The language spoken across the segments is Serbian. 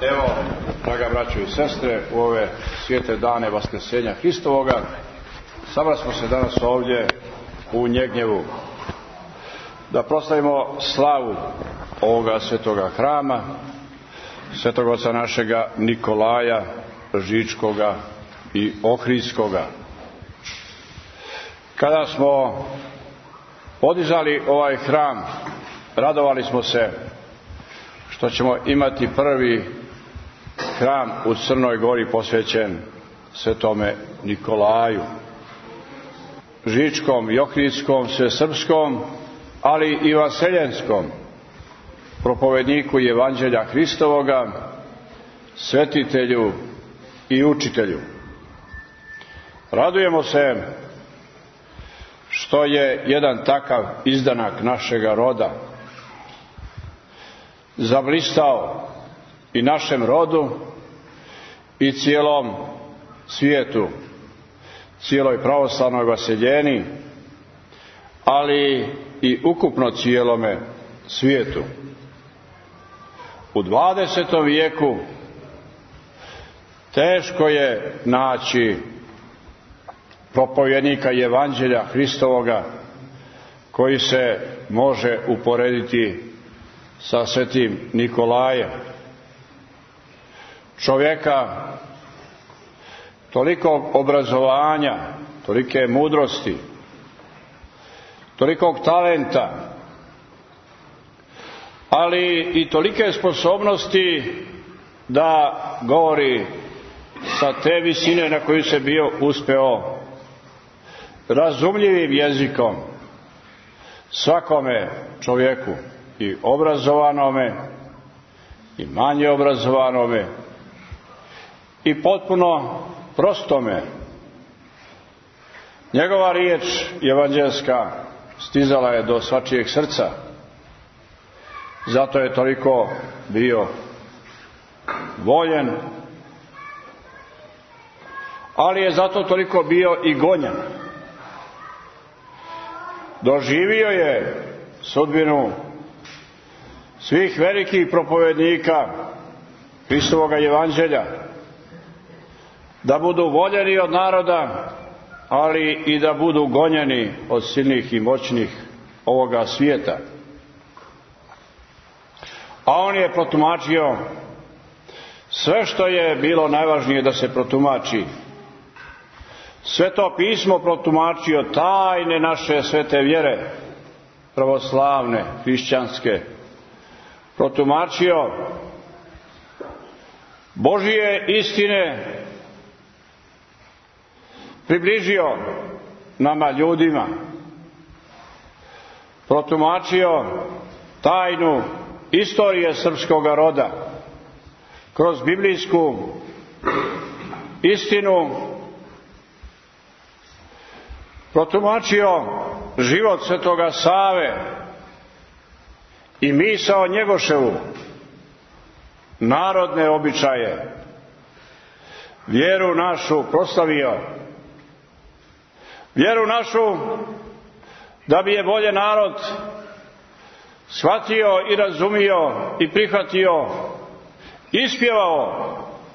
Evo, draga braćo i sestre, u ove svijete dane Vaskrsenja Hristovoga, sabrali smo se danas ovdje u Njegnjevu da proslavimo slavu ovoga svetoga hrama, svetog oca našega Nikolaja Žičkoga i Ohridskoga. Kada smo podizali ovaj hram, radovali smo se što ćemo imati prvi hram u Crnoj Gori posvećen svetome Nikolaju Žičkom i Ohridskom, svesrpskom, ali i vaseljenskom propovedniku Evanđelja Hristovoga, svetitelju i učitelju. Radujemo se što je jedan takav izdanak našega roda zablistao i našem rodu i cijelom svijetu, cijeloj pravoslavnoj vaseljeni, ali i ukupno cijelome svijetu. U 20. vijeku teško je naći propovjednika Evanđelja Hristovoga koji se može uporediti sa svetim Nikolajem. Čovjeka tolikog obrazovanja, tolike mudrosti, tolikog talenta, ali i tolike sposobnosti da govori sa te visine na koju se bio uspeo razumljivim jezikom svakome čovjeku, i obrazovanome i manje obrazovanome i potpuno prostome. Njegova riječ evanđelska stizala je do svačijeg srca, zato je toliko bio voljen, ali je zato toliko bio i gonjen. Doživio je sudbinu svih velikih propovednika Hristovoga evanđelja, da budu voljeni od naroda, ali i da budu gonjeni od silnih i moćnih ovoga svijeta. A on je protumačio sve što je bilo najvažnije da se protumači. Sveto pismo protumačio, tajne naše svete vjere, pravoslavne, hrišćanske, protumačio Božije istine, približio nama ljudima, protumačio tajnu istorije srpskoga roda kroz biblijsku istinu, protumačio život svetoga Save i misao Njegoševu, narodne običaje, vjeru našu proslavio, vjeru našu da bi je bolje narod shvatio i razumio i prihvatio, ispjevao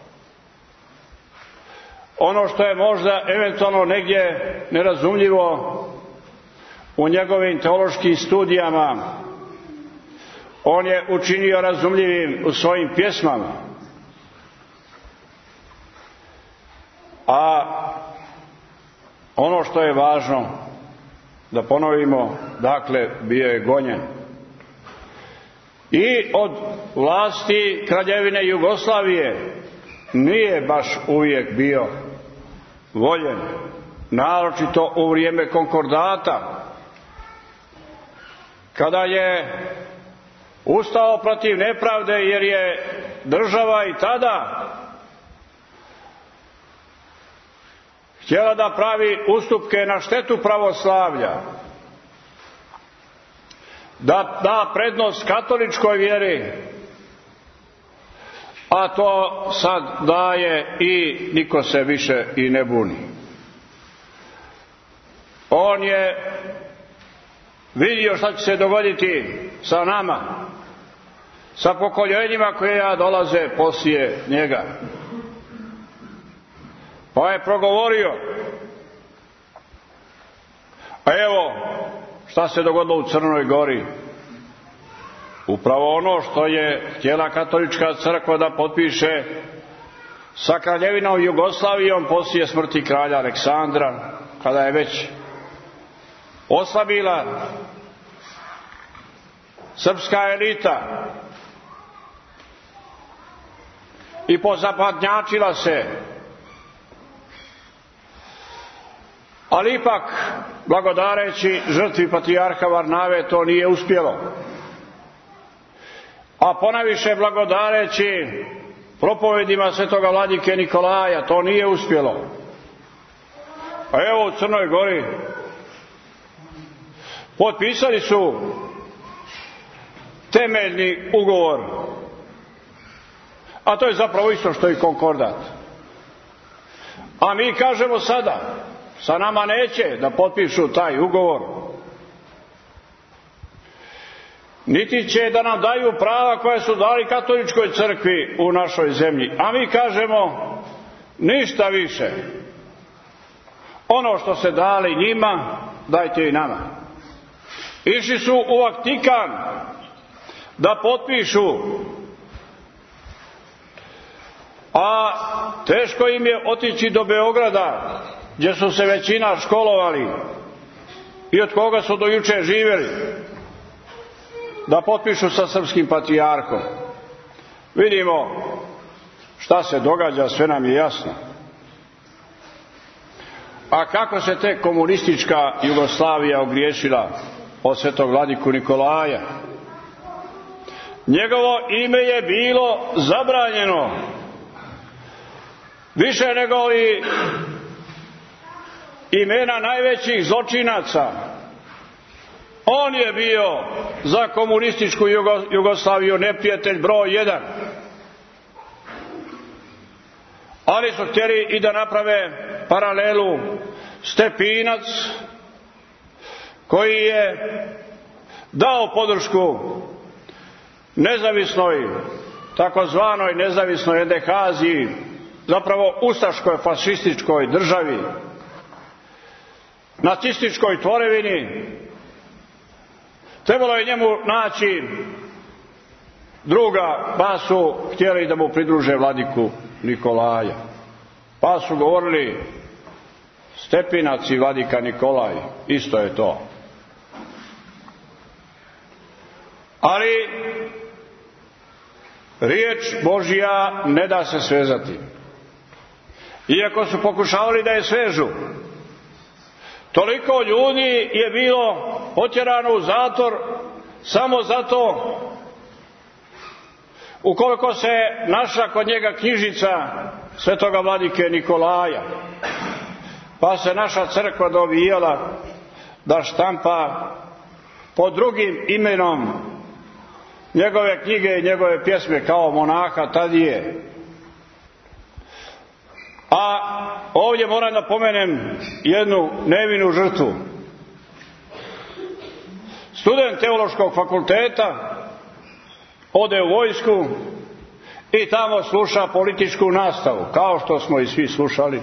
ono što je možda eventualno negdje nerazumljivo u njegovim teološkim studijama. On je učinio razumljivim u svojim pjesmama. A ono što je važno da ponovimo, dakle, bio je gonjen i od vlasti Kraljevine Jugoslavije nije baš uvijek bio voljen, naročito u vrijeme konkordata, kada je ustao protiv nepravde, jer je država i tada htjela da pravi ustupke na štetu pravoslavlja, da da prednost katoličkoj vjeri, a to sad daje i niko se više i ne buni. On je vidio šta će se dogoditi sa nama, sa pokoljenjima koja dolaze poslije njega. Pa je progovorio. A evo šta se dogodilo u Crnoj Gori. Upravo ono što je htjela katolička crkva da potpiše sa Kraljevinom Jugoslavijom poslije smrti kralja Aleksandra, kada je već oslabila srpska elita i pozapadnjačila se. Ali ipak, blagodareći žrtvi patrijarha Varnave, to nije uspjelo. A ponajviše blagodareći propovedima svetoga vladike Nikolaja, to nije uspjelo. A evo u Crnoj Gori potpisali su temeljni ugovor, a to je zapravo isto što i konkordat. A mi kažemo sada, sa nama neće da potpišu taj ugovor, niti će da nam daju prava koje su dali katoličkoj crkvi u našoj zemlji. A mi kažemo ništa više. Ono što ste dali njima, dajte i nama. Išli su u Vatikan da potpišu, a teško im je otići do Beograda, gdje su se većina školovali i od koga su do juče živjeli, da potpišu sa srpskim patrijarhom. Vidimo šta se događa, sve nam je jasno. A kako se tek komunistička Jugoslavija ogriješila od svetog vladiku Nikolaja? Njegovo ime je bilo zabranjeno više nego li imena najvećih zločinaca. On je bio za komunističku Jugoslaviju neprijatelj broj 1. Ali su htjeli i da naprave paralelu Stepinac, koji je dao podršku nezavisnoj, takozvanoj nezavisnoj NDH-aziji, zapravo ustaškoj fašističkoj državi, nacističkoj tvorevini. Trebalo je njemu naći druga, pa su htjeli da mu pridruže vladiku Nikolaja. Pa su govorili Stepinac i vladika Nikolaj, isto je to. Ali riječ Božja ne da se svezati. Iako su pokušavali da je svežu, toliko ljudi je bilo potjerano u zatvor samo zato ukoliko se našla kod njega knjižica svetoga vladike Nikolaja, pa se naša crkva dovijala da štampa pod drugim imenom njegove knjige i njegove pjesme kao monaha Tadije. A ovdje moram da pomenem jednu nevinu žrtvu. Student teološkog fakulteta ode u vojsku i tamo sluša političku nastavu, kao što smo i svi slušali.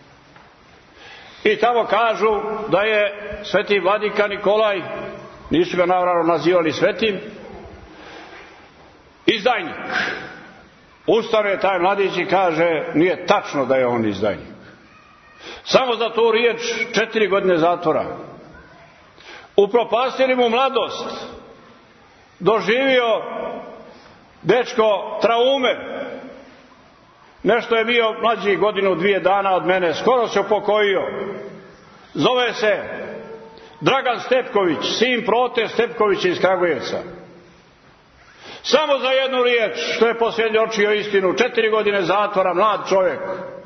I tamo kažu da je sveti vladika Nikolaj, nisu ga naravno nazivali svetim, izdajnik. Ustane taj mladić i kaže, nije tačno da je on izdajnik. Samo za tu riječ 4 godine zatvora. Upropastili mu mladost. Doživio dečko traume. Nešto je bio mlađi 1-2 dana od mene. Skoro se upokojio. Zove se Dragan Stepković, sin Prote Stepkovića iz Kragujevca. Samo za jednu riječ što je posvjedočio istinu, 4 godine zatvora, mlad čovjek.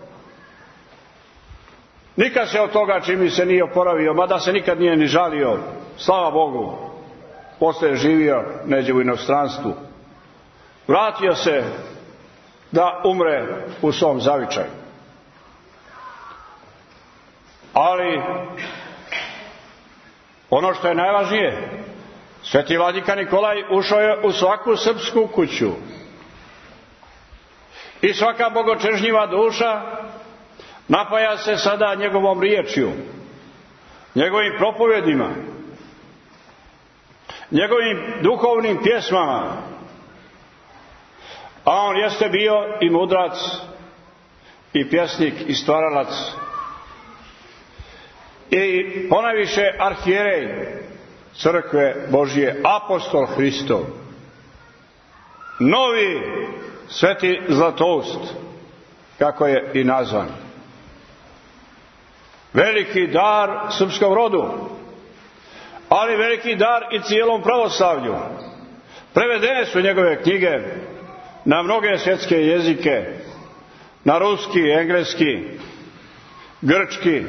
Nikad se od toga čini se nije oporavio, mada se nikad nije ni žalio, slava Bogu. Poslije je živio neđe u inostranstvu. Vratio se da umre u svom zavičaju. Ali ono što je najvažnije, Sveti vladika Nikolaj ušao je u svaku srpsku kuću i svaka bogočežnjiva duša napaja se sada njegovom riječju, njegovim propovjedima, njegovim duhovnim pjesmama. A on jeste bio i mudrac, i pjesnik, i stvaralac, i ponajviše arhijerej crkve Božje, apostol Hristov, novi sveti Zlatoust, kako je i nazvan. Veliki dar srpskom rodu, ali veliki dar i cijelom pravoslavlju. Prevedene su njegove knjige na mnoge svjetske jezike, na ruski, engleski, grčki.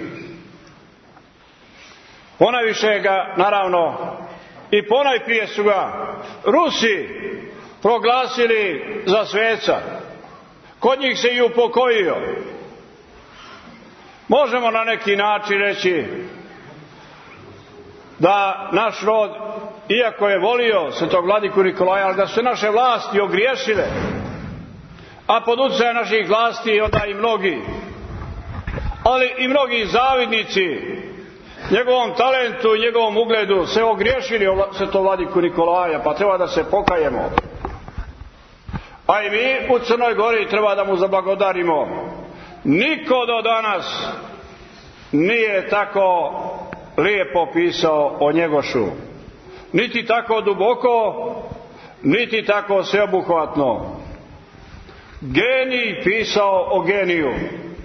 Ponajviše ga, naravno, i ponajprije su ga Rusi proglasili za sveca. Kod njih se i upokojio. Možemo na neki način reći da naš rod, iako je volio svetog vladiku Nikolaja, ali da su naše vlasti ogriješile, a pod utjecajem naših vlasti onda i mnogi, ali i mnogi zavidnici njegovom talentu i njegovom ugledu se ogriješili o svetog vladiku Nikolaja, pa treba da se pokajemo. A i mi u Crnoj Gori treba da mu zablagodarimo. Niko do danas nije tako lijepo pisao o Njegošu, niti tako duboko, niti tako sveobuhvatno. Genij pisao o geniju.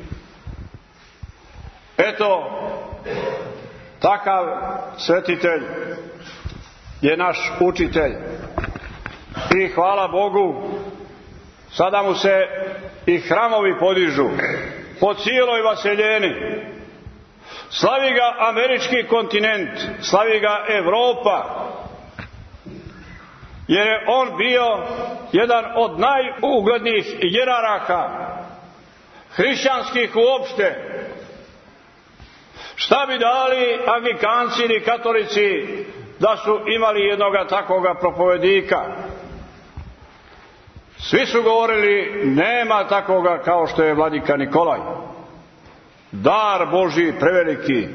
Eto, takav svetitelj je naš učitelj. I hvala Bogu, sada mu se i hramovi podižu po cijeloj vaseljeni. Slavi ga američki kontinent, slavi ga Evropa, jer je on bio jedan od najuglednijih jeraraka hrišćanskih uopšte. Šta bi dali Anglikanci ili katolici da su imali jednoga takvoga propovednika? Svi su govorili, nema takvoga kao što je vladika Nikolaj. Dar Božji preveliki.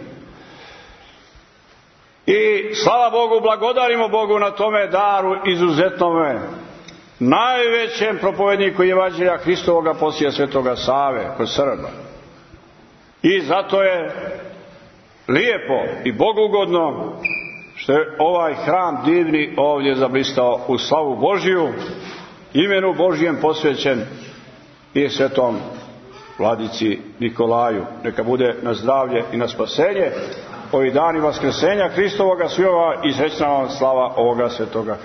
I slava Bogu, blagodarimo Bogu na tome daru izuzetnome, najvećem propovedniku evanđelja Hristovoga poslije svetoga Save kod Srba. I zato je lijepo i bogugodno što je ovaj hram divni ovdje zablistao u slavu Božju, imenu Božjem posvećen i svetom vladici Nikolaju. Neka bude na zdravlje i na spasenje ovi dani vaskrsenja Hristovoga, svi ova i srećna vam slava ovoga svetoga